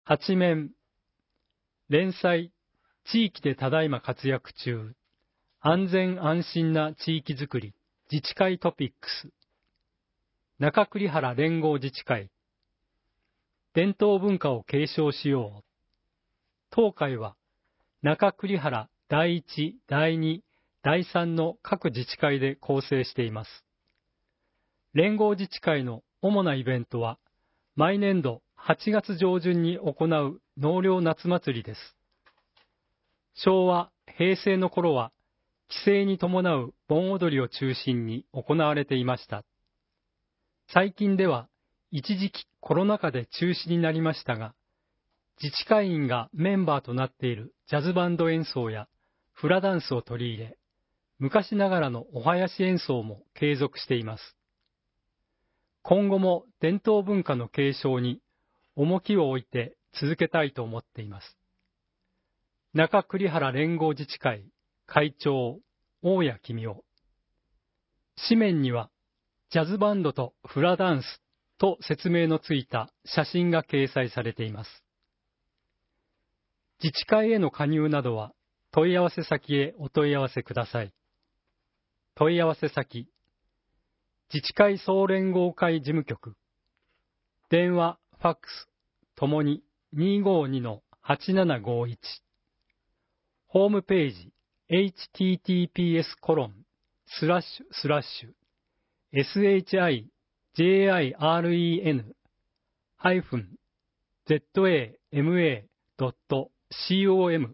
8面、連載、地域でただいま活躍中、安全安心な地域づくり、自治会トピックス、中栗原連合自治会、伝統文化を継承しよう。当会は、中栗原第1、第2、第3の各自治会で構成しています。連合自治会の主なイベントは、毎年度8月上旬に行う納涼夏祭りです。昭和、平成の頃は、規制に伴う盆踊りを中心に行われていました。最近では、一時期コロナ禍で中止になりましたが、自治会員がメンバーとなっているジャズバンド演奏やフラダンスを取り入れ、昔ながらのお囃子演奏も継続しています。今後も伝統文化の継承に重きを置いて続けたいと思っています。中栗原連合自治会会長、大谷公夫。紙面には、ジャズバンドとフラダンスと説明のついた写真が掲載されています。自治会への加入などは問い合わせ先へお問い合わせください。問い合わせ先、自治会総連合会事務局、電話、ファックス、ともに252-8751、ホームページ、https://shim-zama.com/。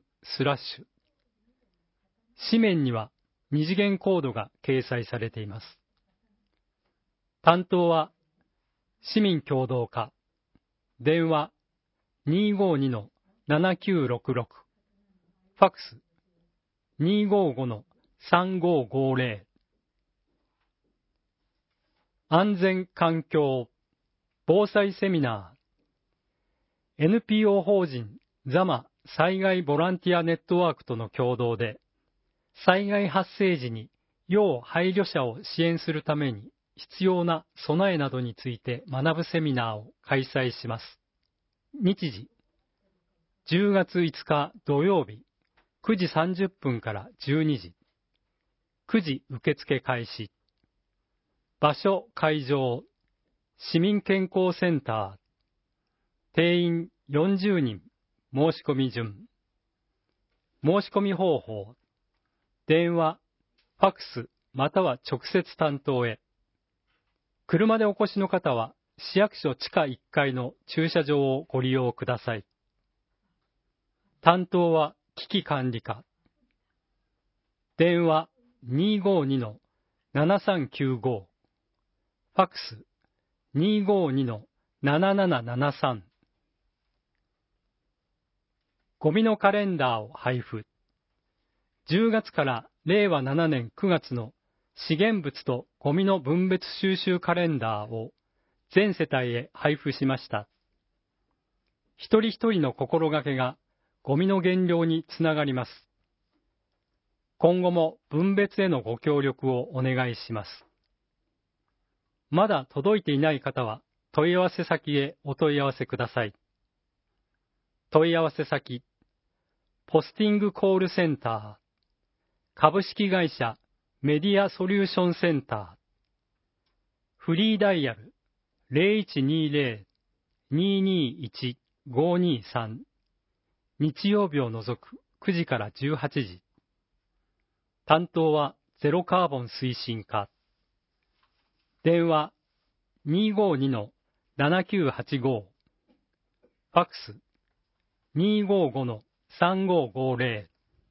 紙面には二次元コードが掲載されています。担当は市民協働課、電話252-7966、ファックス255-3550。安全環境防災セミナー、 NPO 法人ザマ災害ボランティアネットワークとの共同で、災害発生時に要配慮者を支援するために必要な備えなどについて学ぶセミナーを開催します。日時、10月5日土曜日、9時30分から12時、9時受付開始。場所会場、市民健康センター、定員40人、申し込み順。申し込み方法、電話、ファックスまたは直接担当へ。車でお越しの方は市役所地下1階の駐車場をご利用ください。担当は危機管理課。電話252-7395、ファックス252-7773。ゴミのカレンダーを配布。10月から令和7年9月の資源物とゴミの分別収集カレンダーを全世帯へ配布しました。一人一人の心がけがゴミの減量につながります。今後も分別へのご協力をお願いします。まだ届いていない方は問い合わせ先へお問い合わせください。問い合わせ先、ポスティングコールセンター、株式会社メディアソリューションセンター、フリーダイヤル 0120-221-523、日曜日を除く9時から18時。担当はゼロカーボン推進課。電話252-7985、ファックス255-3550。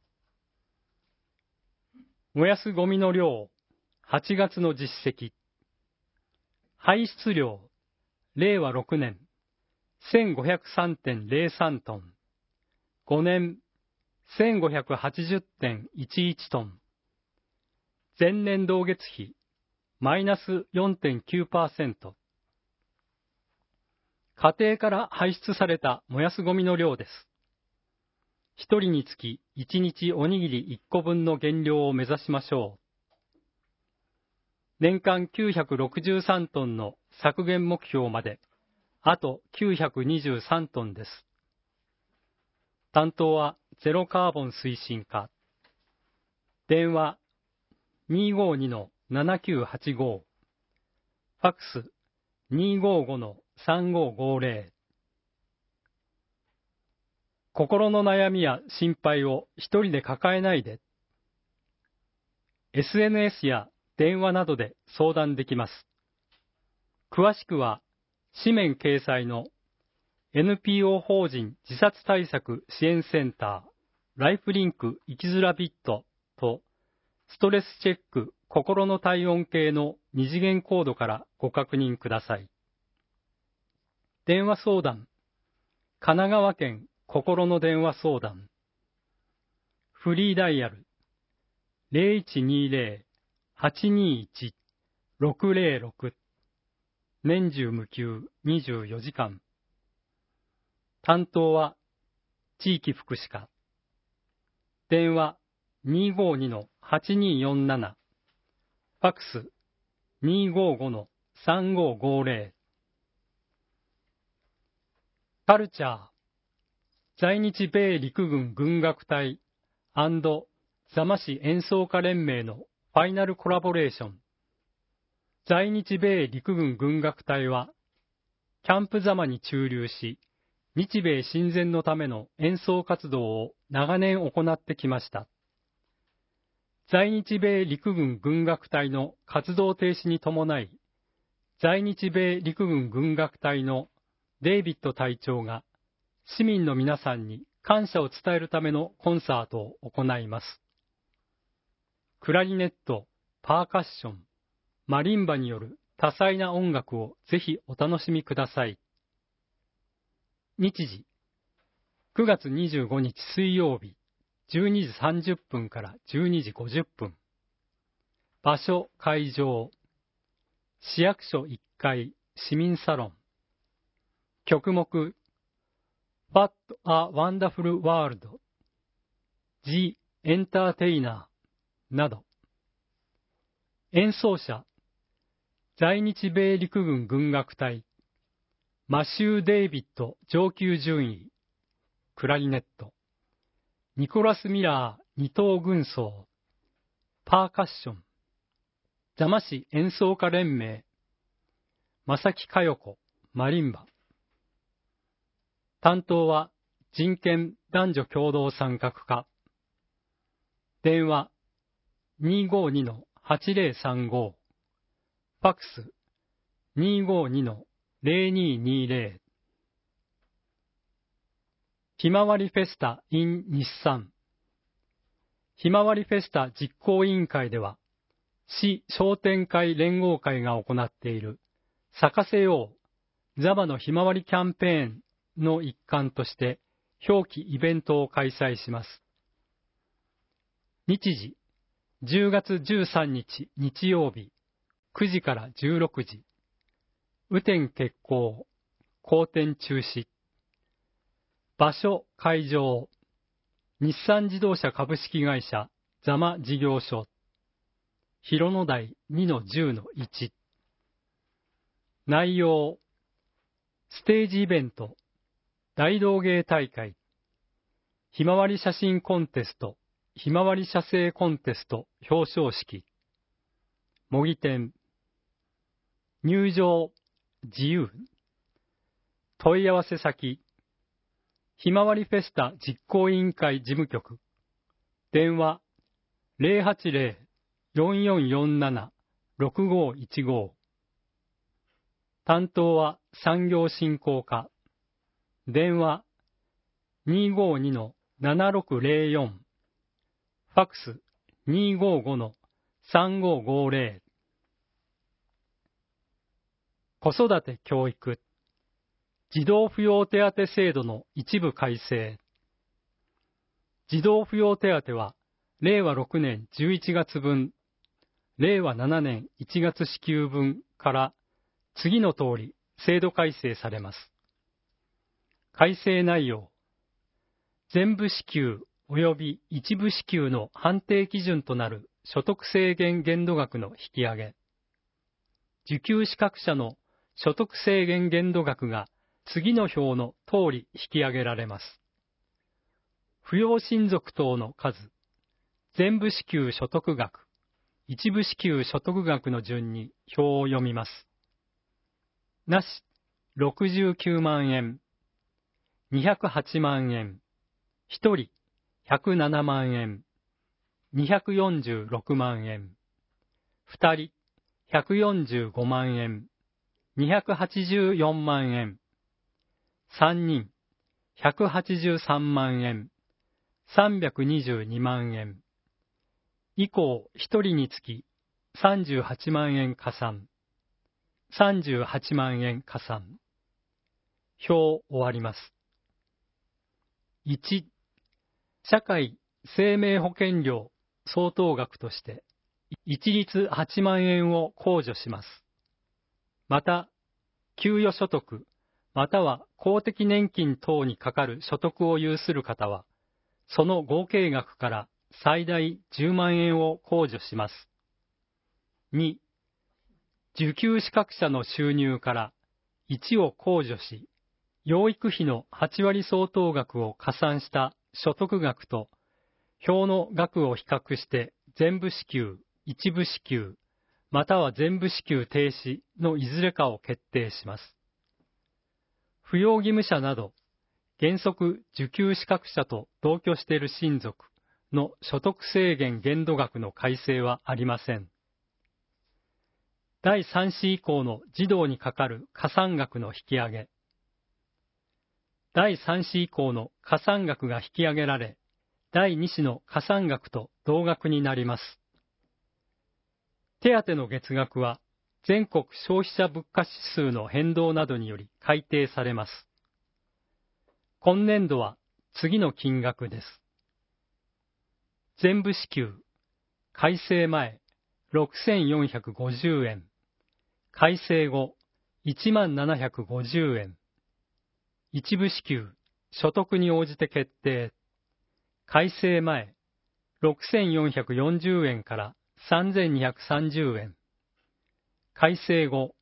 燃やすゴミの量、8月の実績。排出量、令和6年、1503.03 トン。5年、1580.11 トン。前年同月比、マイナス 4.9%。家庭から排出された燃やすゴミの量です。1人につき1日おにぎり1個分の減量を目指しましょう。年間963トンの削減目標まで、あと923トンです。 担当はゼロカーボン推進課。電話252-7985。ファックス255-3550。心の悩みや心配を一人で抱えないで。SNS や電話などで相談できます。詳しくは、紙面掲載の NPO 法人自殺対策支援センター、ライフリンク生きづらビットと、ストレスチェック心の体温計の二次元コードからご確認ください。電話相談、神奈川県心の電話相談。フリーダイヤル、0120-821-606。年中無休24時間。担当は地域福祉課。電話252-8247。ファックス255-3550。カルチャー、在日米陸軍軍楽隊&座間市演奏家連盟のファイナルコラボレーション。在日米陸軍軍楽隊は、キャンプ座間に駐留し、日米親善のための演奏活動を長年行ってきました。在日米陸軍軍楽隊の活動停止に伴い、在日米陸軍軍楽隊のデイビッド隊長が市民の皆さんに感謝を伝えるためのコンサートを行います。クラリネット、パーカッション、マリンバによる多彩な音楽をぜひお楽しみください。日時、9月25日水曜日、12時30分から12時50分。場所、会場、市役所1階、市民サロン。曲目、What a Wonderful World、The Entertainer など。演奏者、在日米陸軍軍楽隊、マシュー・デイビッド上級準尉、クラリネット、ニコラス・ミラー二等軍曹、パーカッション、座間市演奏家連盟、正木佳代子、マリンバ。担当は人権男女共同参画課。電話252-8035。ファックス252-0220。ひまわりフェスタ in 日産。ひまわりフェスタ実行委員会では、市商店会連合会が行っている咲かせよう座間のひまわりキャンペーンの一環として表記イベントを開催します。日時、10月13日日曜日、9時から16時。雨天決行、好天中止。場所、会場、日産自動車株式会社座間事業所。広野台 2-10-1。内容、ステージイベント、大道芸大会、ひまわり写真コンテスト、ひまわり写生コンテスト表彰式、模擬店、入場、自由、問い合わせ先、ひまわりフェスタ実行委員会事務局、電話080-4447-6515。担当は産業振興課。電話252-7604。ファックス255-3550。子育て教育。児童扶養手当制度の一部改正。児童扶養手当は、令和6年11月分、令和7年1月支給分から次の通り制度改正されます。改正内容、全部支給及び一部支給の判定基準となる所得制限限度額の引き上げ、受給資格者の所得制限限度額が次の表の通り引き上げられます。 扶養親族等の数、全部支給所得額、一部支給所得額の順に表を読みます。なし、69万円、208万円、1人、107万円、246万円、2人、145万円、284万円、3人、183万円、322万円、以降1人につき38万円加算、38万円加算。表終わります。1、社会生命保険料相当額として一律8万円を控除します。また、給与所得、または公的年金等にかかる所得を有する方は、その合計額から最大10万円を控除します。2、受給資格者の収入から1を控除し、養育費の8割相当額を加算した所得額と、表の額を比較して全部支給、一部支給、または全部支給停止のいずれかを決定します。扶養義務者など、原則受給資格者と同居している親族の所得制限限度額の改正はありません。第3子以降の児童にかかる加算額の引き上げ。第3子以降の加算額が引き上げられ、第2子の加算額と同額になります。手当の月額は全国消費者物価指数の変動などにより改定されます。今年度は次の金額です。全部支給、改正前6450円、改正後10750円、一部支給、所得に応じて決定、改正前6440円から3230円、改正後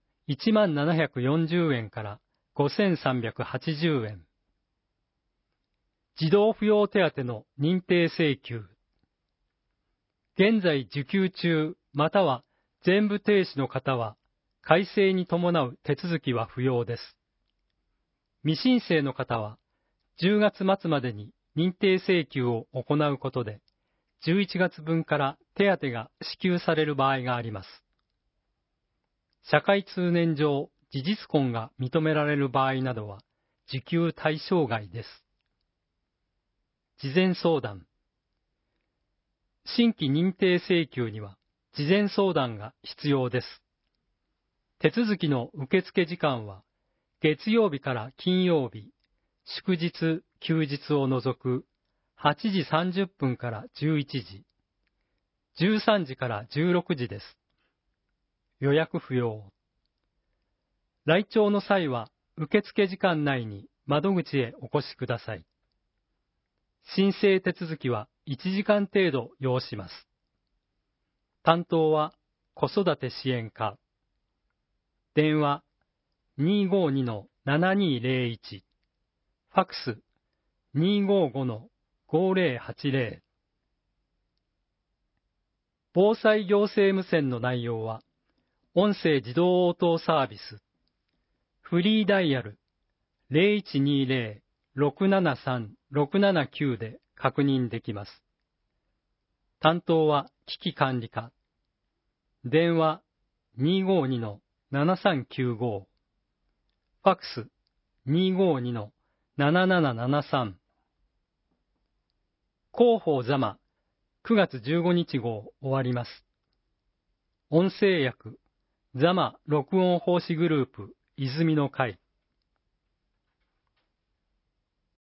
10740円から5380円、児童扶養手当の認定請求。現在受給中または全部停止の方は改正に伴う手続きは不要です。未申請の方は10月末までに認定請求を行うことで11月分から手当が支給される場合があります。社会通念上事実婚が認められる場合などは受給対象外です。事前相談。新規認定請求には事前相談が必要です。手続きの受付時間は月曜日から金曜日、祝日、休日を除く8時30分から11時、13時から16時です。予約不要。来庁の際は受付時間内に窓口へお越しください。申請手続きは1時間程度要します。担当は子育て支援課。電話 252-7201。ファックス 255-5080。防災行政無線の内容は、音声自動応答サービス、フリーダイヤル 0120-673-679 で確認できます。担当は危機管理課。電話 252-7395。ファックス 252-7773。広報座間9月15日号終わります。音声訳座間録音奉仕グループ泉の会。